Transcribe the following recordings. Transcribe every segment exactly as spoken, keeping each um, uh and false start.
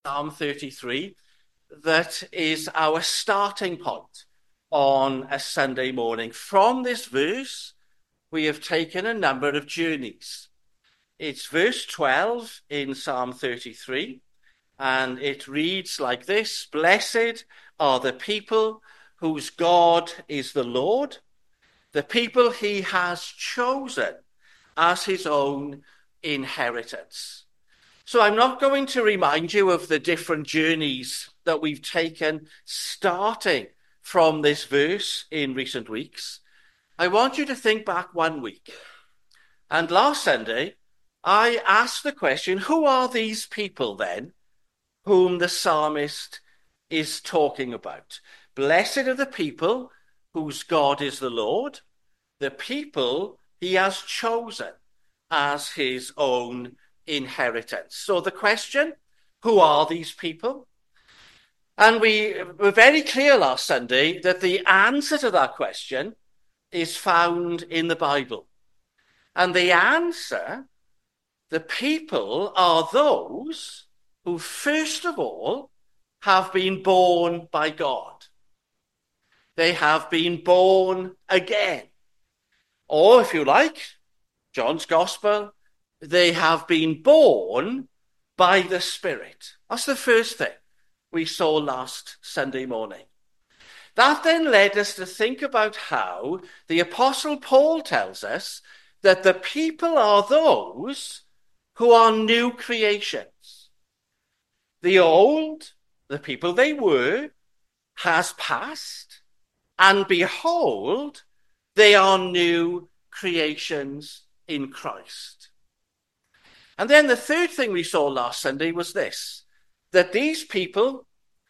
Psalm thirty-three that is our starting point on a Sunday morning. From this verse, we have taken a number of journeys. It's verse twelve in Psalm thirty-three, and it reads like this: Blessed are the people whose God is the Lord, the people he has chosen as his own inheritance. So I'm not going to remind you of the different journeys that we've taken starting from this verse in recent weeks. I want you to think back one week. And last Sunday, I asked the question, who are these people then whom the psalmist is talking about? Blessed are the people whose God is the Lord, the people he has chosen as his own inheritance. So the question, who are these people? And we were very clear last Sunday that the answer to that question is found in the Bible. And the answer, the people are those who first of all have been born by God. They have been born again. Or if you like, John's Gospel, they have been born by the Spirit. That's the first thing we saw last Sunday morning. That then led us to think about how the Apostle Paul tells us that the people are those who are new creations. The old, the people they were, has passed, and behold, they are new creations in Christ. And then the third thing we saw last Sunday was this, that these people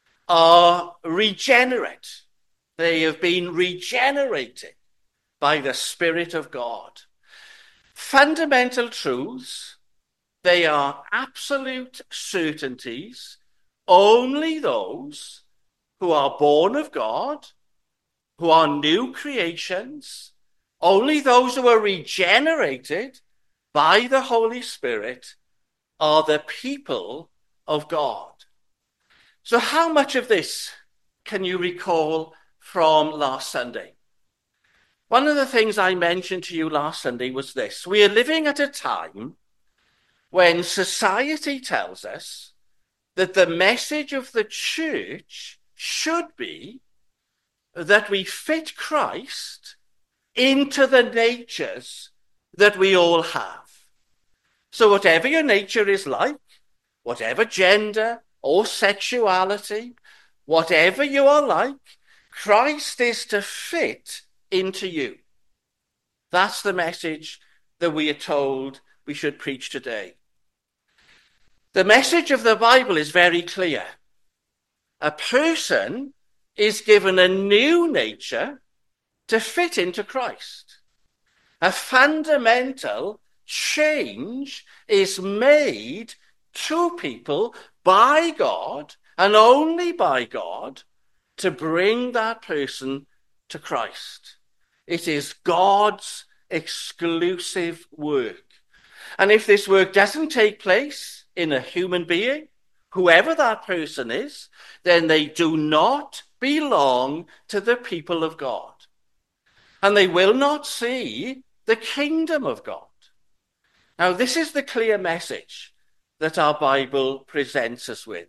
are regenerate. They have been regenerated by the Spirit of God. Fundamental truths, they are absolute certainties. Only those who are born of God, who are new creations, only those who are regenerated by the Holy Spirit are the people of God. So how much of this can you recall from last Sunday? One of the things I mentioned to you last Sunday was this. We are living at a time when society tells us that the message of the church should be that we fit Christ into the natures that we all have. So whatever your nature is like, whatever gender or sexuality, whatever you are like, Christ is to fit into you. That's the message that we are told we should preach today. The message of the Bible is very clear. A person is given a new nature to fit into Christ. A fundamental change is made to people by God and only by God to bring that person to Christ. It is God's exclusive work. And if this work doesn't take place in a human being, whoever that person is, then they do not belong to the people of God. And they will not see the kingdom of God. Now, this is the clear message that our Bible presents us with.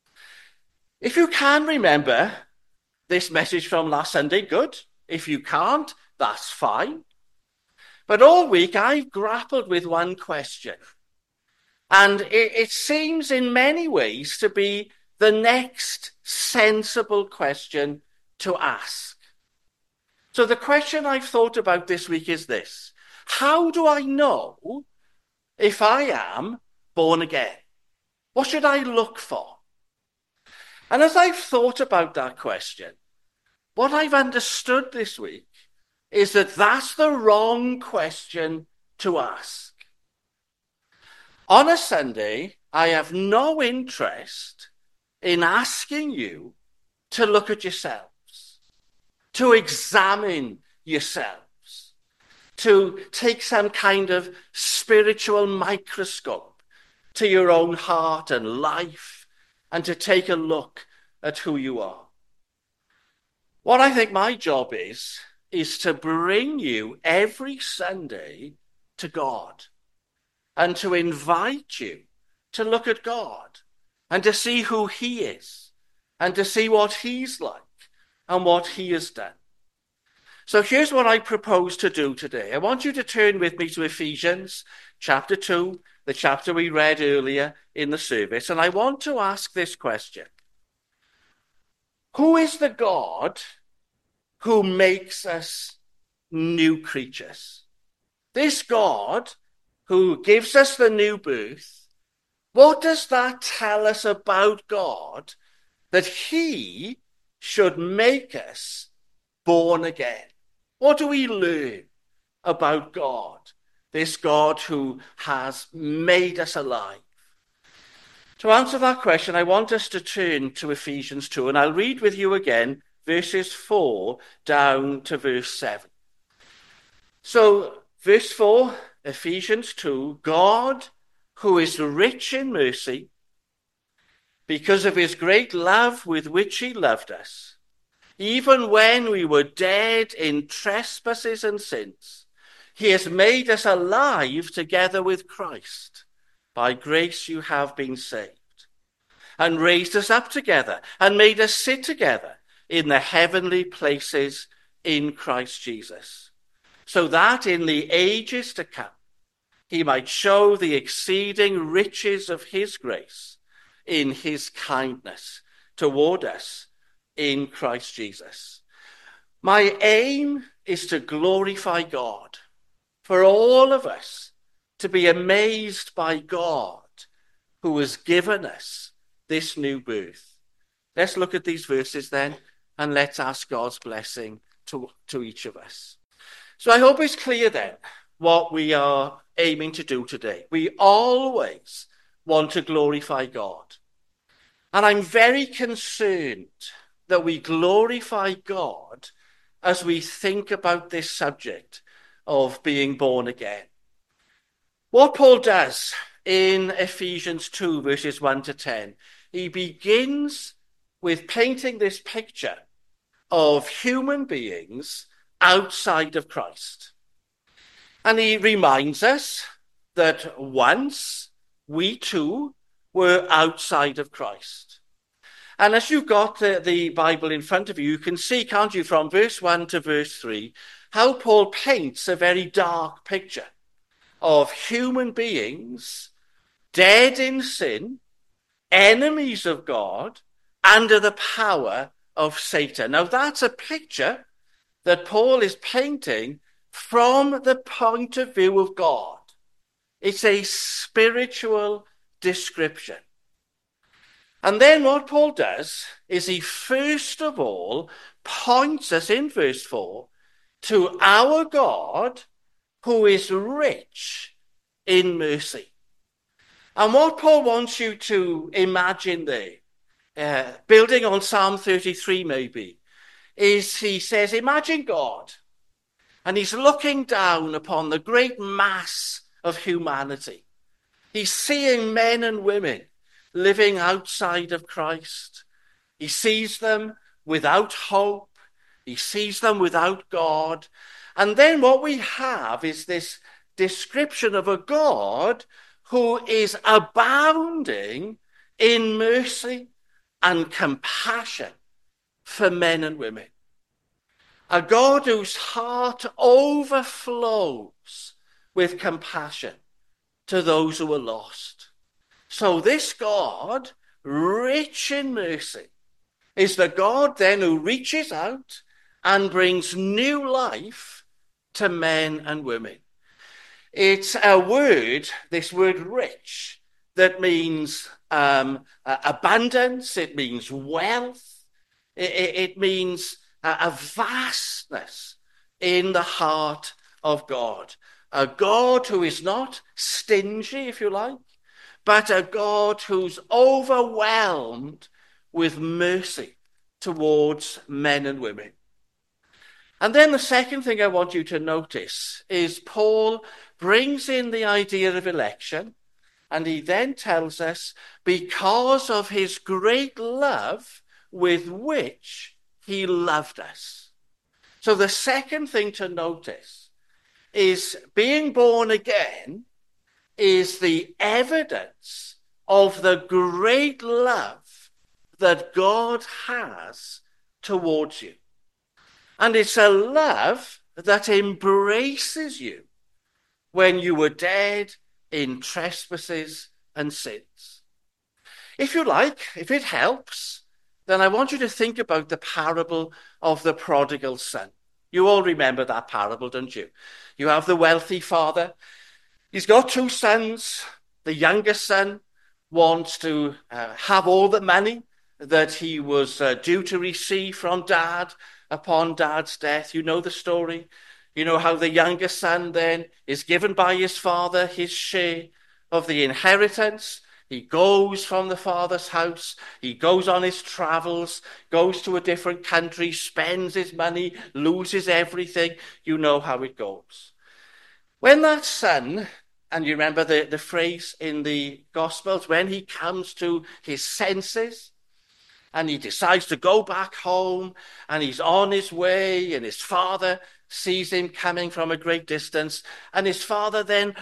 If you can remember this message from last Sunday, good. If you can't, that's fine. But all week I've grappled with one question. And it, it seems in many ways to be the next sensible question to ask. So the question I've thought about this week is this. How do I know if I am born again? What should I look for? And as I've thought about that question, what I've understood this week is that that's the wrong question to ask. On a Sunday, I have no interest in asking you to look at yourselves, to examine yourselves, to take some kind of spiritual microscope to your own heart and life and to take a look at who you are. What I think my job is, is to bring you every Sunday to God and to invite you to look at God and to see who he is and to see what he's like and what he has done. So here's what I propose to do today. I want you to turn with me to Ephesians chapter two, the chapter we read earlier in the service, and I want to ask this question. Who is the God who makes us new creatures? This God who gives us the new birth, what does that tell us about God that he should make us born again? What do we learn about God, this God who has made us alive? To answer that question, I want us to turn to Ephesians two, and I'll read with you again verses four down to verse seven. So, verse four, Ephesians two, God, who is rich in mercy, because of his great love with which he loved us, even when we were dead in trespasses and sins, he has made us alive together with Christ. By grace you have been saved, and raised us up together, and made us sit together in the heavenly places in Christ Jesus, so that in the ages to come he might show the exceeding riches of his grace in his kindness toward us in Christ Jesus. My aim is to glorify God, for all of us to be amazed by God who has given us this new birth. Let's look at these verses then, and let's ask God's blessing to, to each of us. So I hope it's clear then what we are aiming to do today. We always want to glorify God. And I'm very concerned that we glorify God as we think about this subject of being born again. What Paul does in Ephesians two, verses one to ten, he begins with painting this picture of human beings outside of Christ. And he reminds us that once we too were outside of Christ. And as you've got the, the Bible in front of you, you can see, can't you, from verse one to verse three, how Paul paints a very dark picture of human beings dead in sin, enemies of God, under the power of Satan. Now that's a picture that Paul is painting from the point of view of God. It's a spiritual description. And then what Paul does is he first of all points us in verse four to our God who is rich in mercy. And what Paul wants you to imagine there, uh, building on Psalm thirty-three maybe, is he says, imagine God, and he's looking down upon the great mass of humanity. He's seeing men and women living outside of Christ. He sees them without hope. He sees them without God. And then what we have is this description of a God who is abounding in mercy and compassion for men and women. A God whose heart overflows with compassion to those who are lost. So this God, rich in mercy, is the God then who reaches out and brings new life to men and women. It's a word, this word rich, that means um, uh, abundance, it means wealth, it, it means uh, a vastness in the heart of God. A God who is not stingy, if you like, but a God who's overwhelmed with mercy towards men and women. And then the second thing I want you to notice is Paul brings in the idea of election, And he then tells us, because of his great love with which he loved us. So the second thing to notice is being born again is the evidence of the great love that God has towards you. And it's a love that embraces you when you were dead in trespasses and sins. If you like, if it helps, then I want you to think about the parable of the prodigal son. You all remember that parable, don't you? You have the wealthy father. He's got two sons. The youngest son wants to uh, have all the money that he was uh, due to receive from dad upon dad's death. You know the story. You know how the youngest son then is given by his father his share of the inheritance. He goes from the father's house. He goes on his travels, goes to a different country, spends his money, loses everything. You know how it goes. When that son, and you remember the, the phrase in the Gospels, when he comes to his senses and he decides to go back home and he's on his way and his father sees him coming from a great distance, and his father then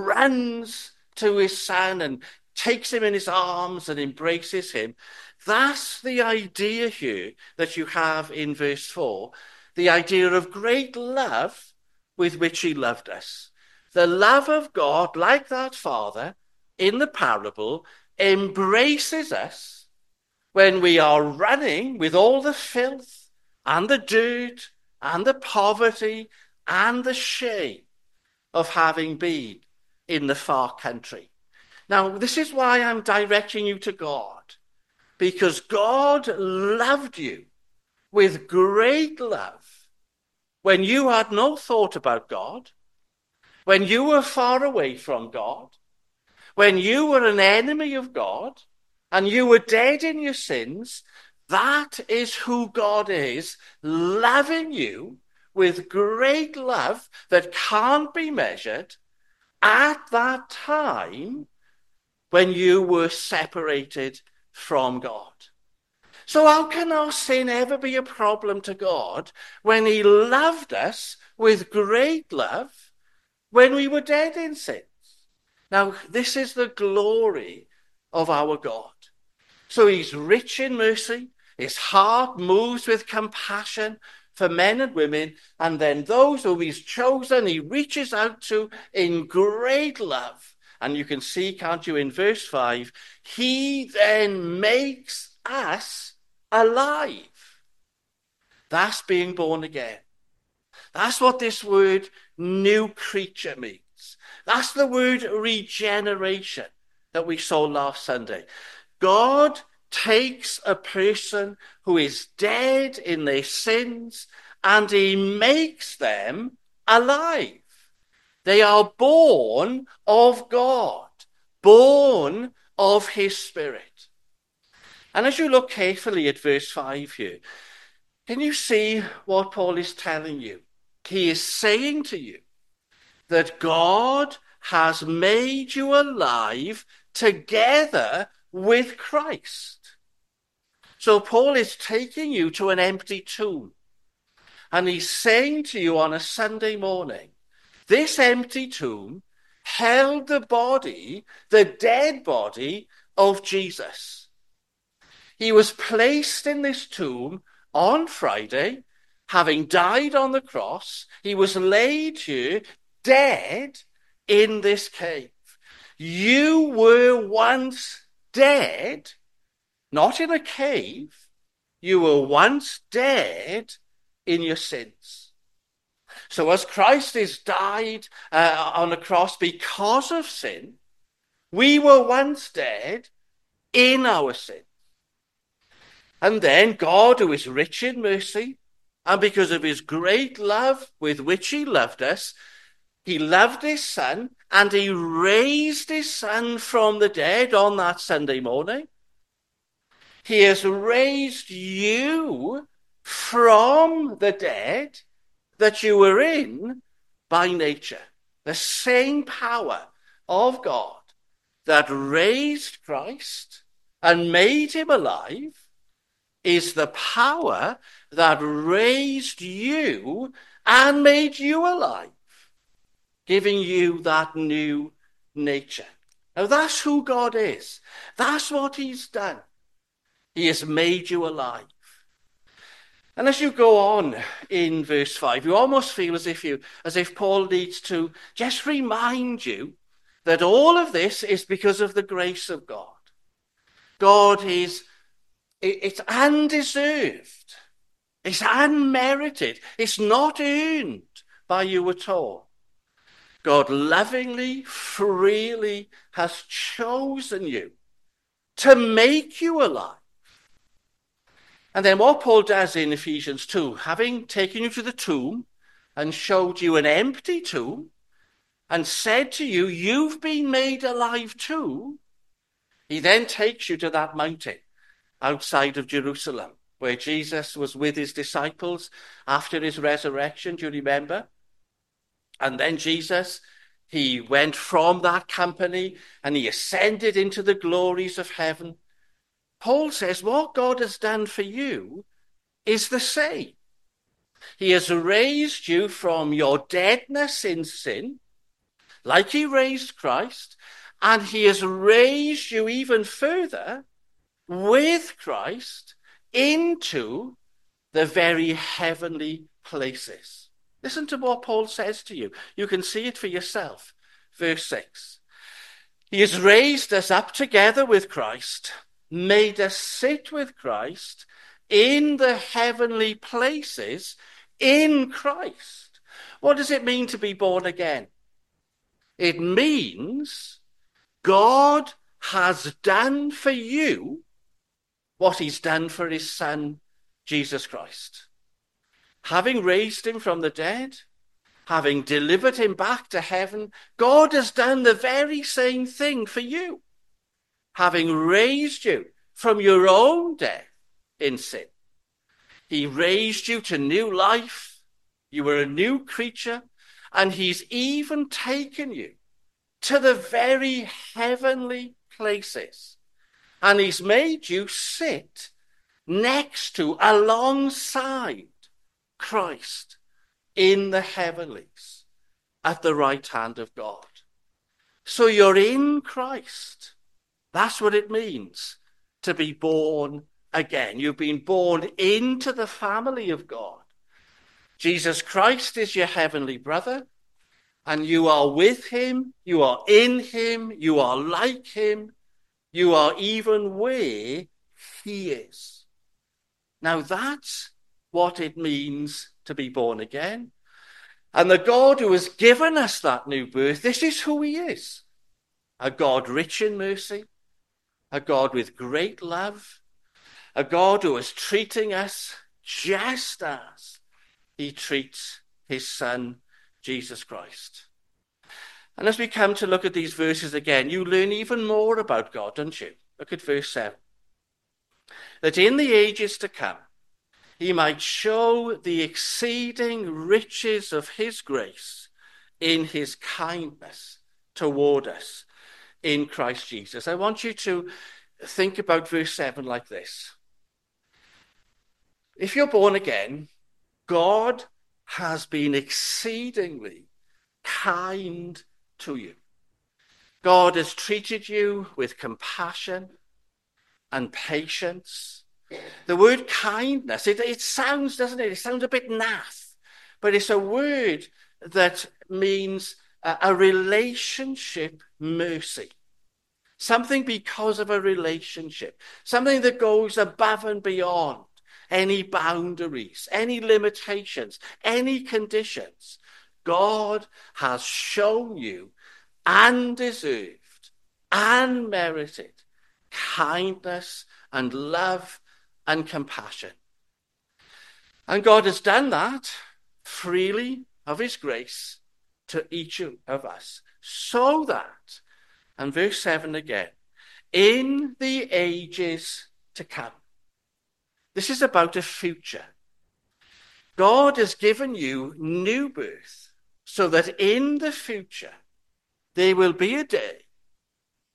runs to his son and takes him in his arms and embraces him. That's the idea here that you have in verse four, the idea of great love with which he loved us. The love of God, like that father in the parable, embraces us when we are running with all the filth and the dirt and the poverty and the shame of having been in the far country. Now, this is why I'm directing you to God, because God loved you with great love when you had no thought about God, when you were far away from God, when you were an enemy of God, and you were dead in your sins. That is who God is, loving you with great love that can't be measured at that time when you were separated from God. So how can our sin ever be a problem to God when he loved us with great love when we were dead in sins? Now, this is the glory of our God. So he's rich in mercy. His heart moves with compassion for men and women. And then those whom he's chosen, he reaches out to in great love. And you can see, can't you, in verse five, he then makes us alive. That's being born again. That's what this word new creature means. That's the word regeneration that we saw last Sunday. God takes a person who is dead in their sins and he makes them alive. They are born of God, born of his Spirit. And as you look carefully at verse five here, can you see what Paul is telling you? He is saying to you that God has made you alive together with Christ. So Paul is taking you to an empty tomb, and he's saying to you on a Sunday morning, this empty tomb held the body, the dead body of Jesus. He was placed in this tomb on Friday, having died on the cross. He was laid here dead in this cave. You were once dead, not in a cave. You were once dead in your sins. So as Christ is died uh, on the cross because of sin, we were once dead in our sin. And then God, who is rich in mercy, and because of his great love with which he loved us, he loved his son, and he raised his son from the dead on that Sunday morning. He has raised you from the dead that you were in by nature. The same power of God that raised Christ and made him alive is the power that raised you and made you alive, giving you that new nature. Now that's who God is. That's what he's done. He has made you alive. And as you go on in verse five, you almost feel as if you, as if Paul needs to just remind you that all of this is because of the grace of God. God is, it's undeserved. It's unmerited. It's not earned by you at all. God lovingly, freely has chosen you to make you alive. And then what Paul does in Ephesians two, having taken you to the tomb and showed you an empty tomb and said to you, you've been made alive too, he then takes you to that mountain outside of Jerusalem where Jesus was with his disciples after his resurrection. Do you remember? And then Jesus, he went from that company and he ascended into the glories of heaven. Paul says what God has done for you is the same. He has raised you from your deadness in sin, like he raised Christ, and he has raised you even further with Christ into the very heavenly places. Listen to what Paul says to you. You can see it for yourself. Verse six. He has raised us up together with Christ, made us sit with Christ in the heavenly places in Christ. What does it mean to be born again? It means God has done for you what he's done for his son, Jesus Christ. Having raised him from the dead, having delivered him back to heaven, God has done the very same thing for you. Having raised you from your own death in sin, he raised you to new life. You were a new creature, and he's even taken you to the very heavenly places. And he's made you sit next to, alongside Christ in the heavenlies at the right hand of God. So you're in Christ. That's what it means to be born again. You've been born into the family of God. Jesus Christ is your heavenly brother, and you are with him, you are in him, you are like him, you are even where he is. Now that's what it means to be born again. And the God who has given us that new birth, this is who he is. A God rich in mercy, a God with great love, a God who is treating us just as he treats his son, Jesus Christ. And as we come to look at these verses again, you learn even more about God, don't you? Look at verse seven. That in the ages to come, he might show the exceeding riches of his grace in his kindness toward us in Christ Jesus. I want you to think about verse seven like this. If you're born again, God has been exceedingly kind to you. God has treated you with compassion and patience. The word kindness, it, it sounds, doesn't it? It sounds a bit naff, but it's a word that means a, a relationship mercy. Something because of a relationship. Something that goes above and beyond any boundaries, any limitations, any conditions. God has shown you undeserved, unmerited kindness and love and compassion. And God has done that freely of his grace to each of us, so that, and verse seven again, in the ages to come. This is about a future. God has given you new birth so that in the future there will be a day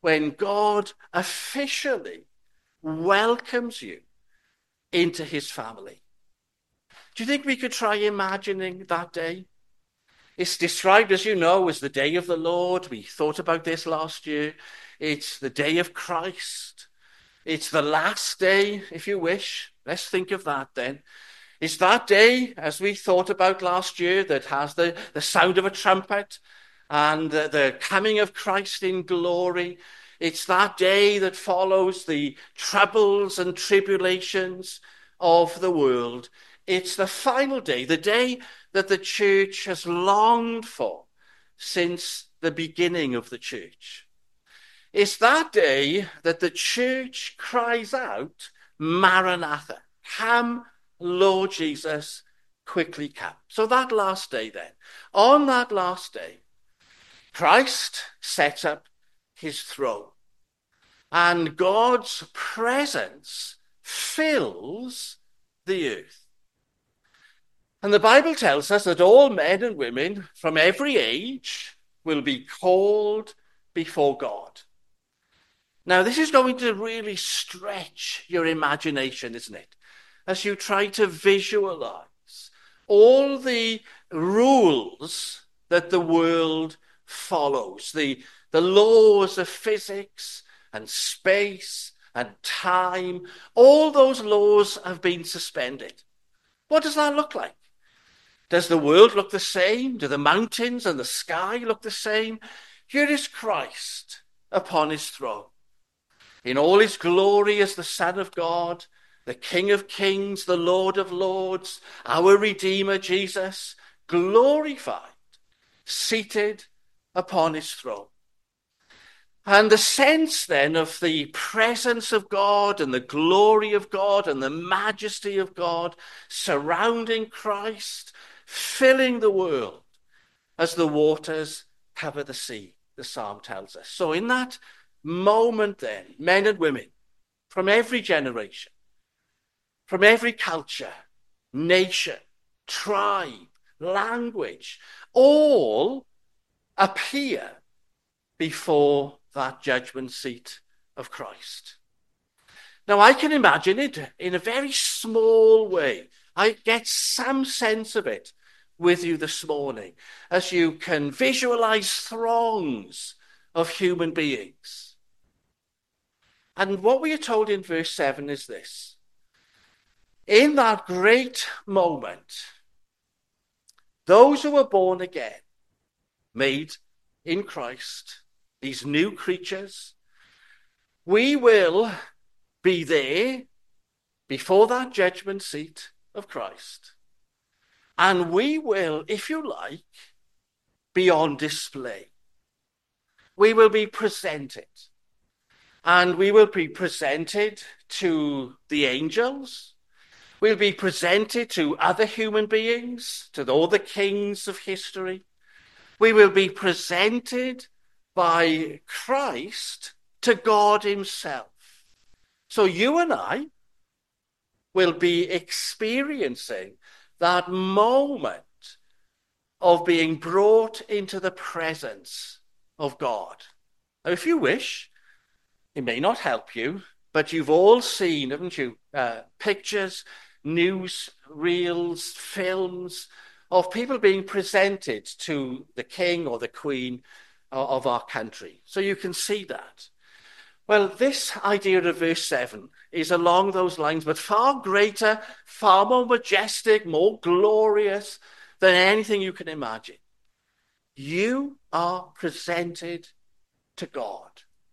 when God officially welcomes you into his family. Do you think we could try imagining that day? It's described, as you know, as the day of the Lord. We thought about this last year. It's the day of Christ. It's the last day, if you wish. Let's think of that then. It's that day, as we thought about last year, that has the, the sound of a trumpet and the, the coming of Christ in glory. It's that day that follows the troubles and tribulations of the world. It's the final day, the day that the church has longed for since the beginning of the church. It's that day that the church cries out, Maranatha, come, Lord Jesus, quickly come. So that last day then, on that last day, Christ sets up his throne, and God's presence fills the earth. And the Bible tells us that all men and women from every age will be called before God. Now, this is going to really stretch your imagination, isn't it? As you try to visualize all the rules that the world follows, the, the laws of physics and space and time, all those laws have been suspended. What does that look like? Does the world look the same? Do the mountains and the sky look the same? Here is Christ upon his throne, in all his glory as the Son of God, the King of Kings, the Lord of Lords, our Redeemer Jesus, glorified, seated upon his throne. And the sense then of the presence of God and the glory of God and the majesty of God surrounding Christ, filling the world as the waters cover the sea, the psalm tells us. So in that moment then, men and women from every generation, from every culture, nation, tribe, language, all appear before that judgment seat of Christ. Now, I can imagine it in a very small way. I get some sense of it with you this morning, as you can visualize throngs of human beings. And what we are told in verse seven is this: in that great moment, those who were born again, made in Christ, these new creatures, we will be there before that judgment seat of Christ. And we will, if you like, be on display. We will be presented. And we will be presented to the angels. We'll be presented to other human beings, to all the kings of history. We will be presented by Christ to God himself. So you and I will be experiencing that moment of being brought into the presence of God. Now, if you wish, it may not help you, but you've all seen, haven't you, uh, pictures, news, reels, films of people being presented to the king or the queen of our country. So you can see that. Well, this idea of verse seven is along those lines, but far greater, far more majestic, more glorious than anything you can imagine. You are presented to God.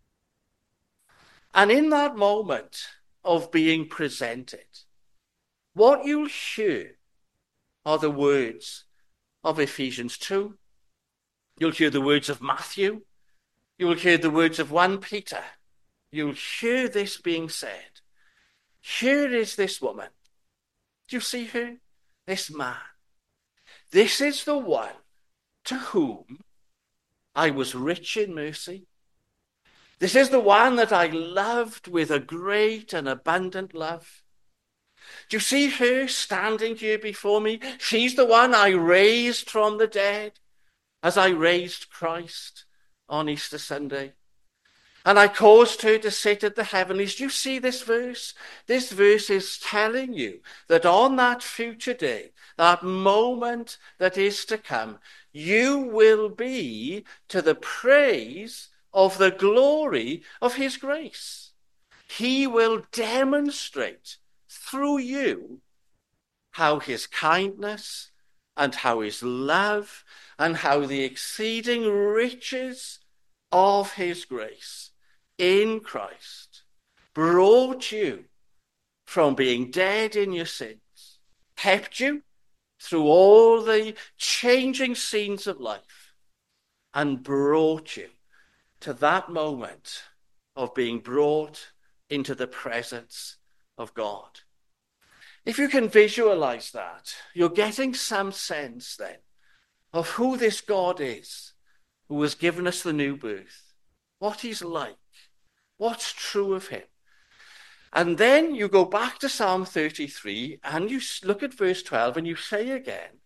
And in that moment of being presented, what you'll hear are the words of Ephesians two. You'll hear the words of Matthew. You'll hear the words of First Peter. You'll hear this being said. Here is this woman. Do you see her? This man. This is the one to whom I was rich in mercy. This is the one that I loved with a great and abundant love. Do you see her standing here before me? She's the one I raised from the dead as I raised Christ on Easter Sunday. And I caused her to sit at the heavenlies. Do you see this verse? This verse is telling you that on that future day, that moment that is to come, you will be to the praise of the glory of his grace. He will demonstrate through you how his kindness and how his love and how the exceeding riches of his grace in Christ brought you from being dead in your sins, kept you through all the changing scenes of life, and brought you to that moment of being brought into the presence of God. If you can visualize that, you're getting some sense then of who this God is who has given us the new birth, what he's like, what's true of him. And then you go back to Psalm thirty-three and you look at verse twelve and you say again,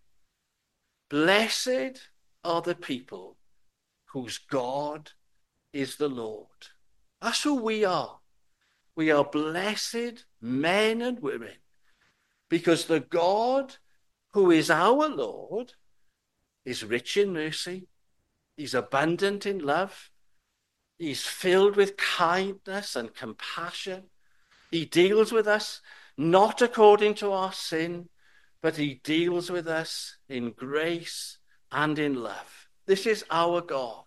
blessed are the people whose God is the Lord. That's who we are. We are blessed men and women because the God who is our Lord is rich in mercy. He's abundant in love. He's filled with kindness and compassion. He deals with us not according to our sin, but he deals with us in grace and in love. This is our God.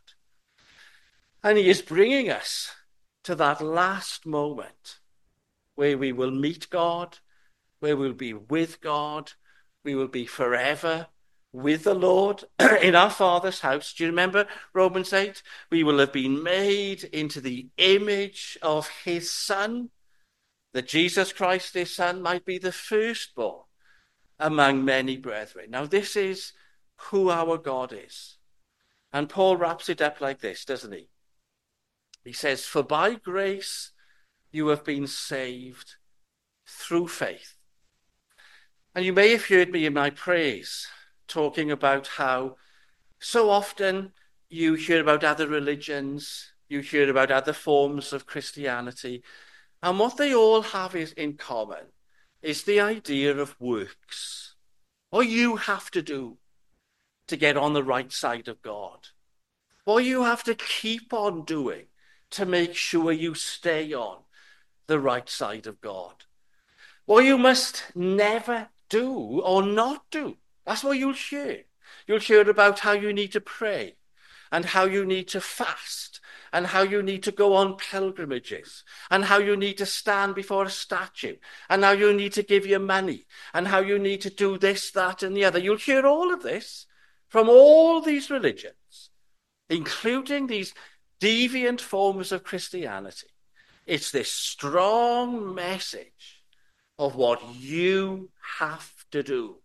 And he is bringing us to that last moment where we will meet God, where we'll be with God, we will be forever with the Lord in our Father's house. Do you remember Romans eight? We will have been made into the image of his Son, that Jesus Christ, his Son, might be the firstborn among many brethren. Now, this is who our God is. And Paul wraps it up like this, doesn't he? He says, for by grace you have been saved through faith. And you may have heard me in my praise talking about how so often you hear about other religions, you hear about other forms of Christianity, and what they all have is in common is the idea of works. What you have to do to get on the right side of God. What you have to keep on doing to make sure you stay on the right side of God. What you must never do or not do. That's what you'll hear. You'll hear about how you need to pray and how you need to fast and how you need to go on pilgrimages and how you need to stand before a statue and how you need to give your money and how you need to do this, that, and the other. You'll hear all of this from all these religions, including these deviant forms of Christianity. It's this strong message of what you have to do.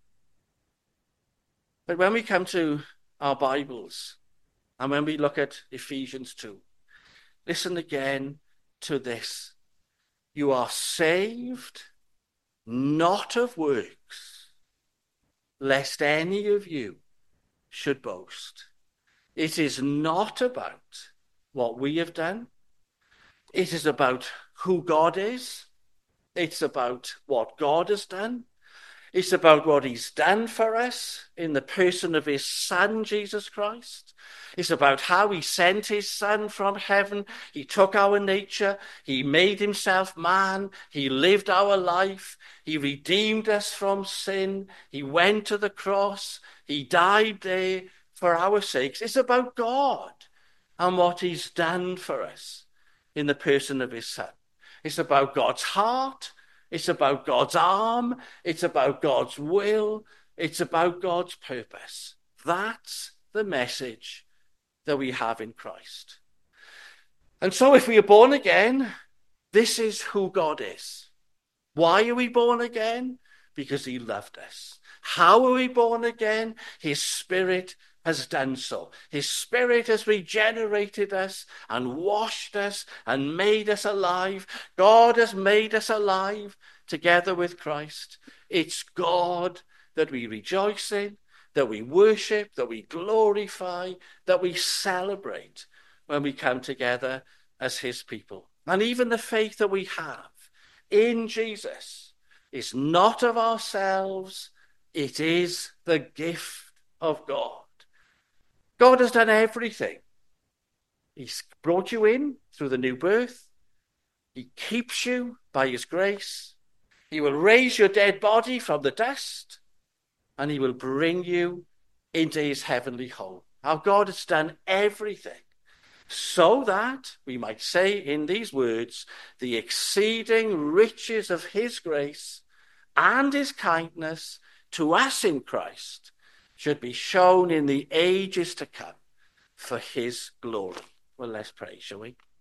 But when we come to our Bibles and when we look at Ephesians two, listen again to this. You are saved not of works, lest any of you should boast. It is not about what we have done. It is about who God is. It's about what God has done. It's about what he's done for us in the person of his Son, Jesus Christ. It's about how he sent his Son from heaven. He took our nature. He made himself man. He lived our life. He redeemed us from sin. He went to the cross. He died there for our sakes. It's about God and what he's done for us in the person of his Son. It's about God's heart. It's about God's arm. It's about God's will. It's about God's purpose. That's the message that we have in Christ. And so if we are born again, this is who God is. Why are we born again? Because he loved us. How are we born again? His Spirit has done so. His Spirit has regenerated us and washed us and made us alive. God has made us alive together with Christ. It's God that we rejoice in, that we worship, that we glorify, that we celebrate when we come together as his people. And even the faith that we have in Jesus is not of ourselves, it is the gift of God. God has done everything. He's brought you in through the new birth. He keeps you by his grace. He will raise your dead body from the dust, and he will bring you into his heavenly home. Our God has done everything so that we might say in these words, the exceeding riches of his grace and his kindness to us in Christ should be shown in the ages to come for his glory. Well, let's pray, shall we?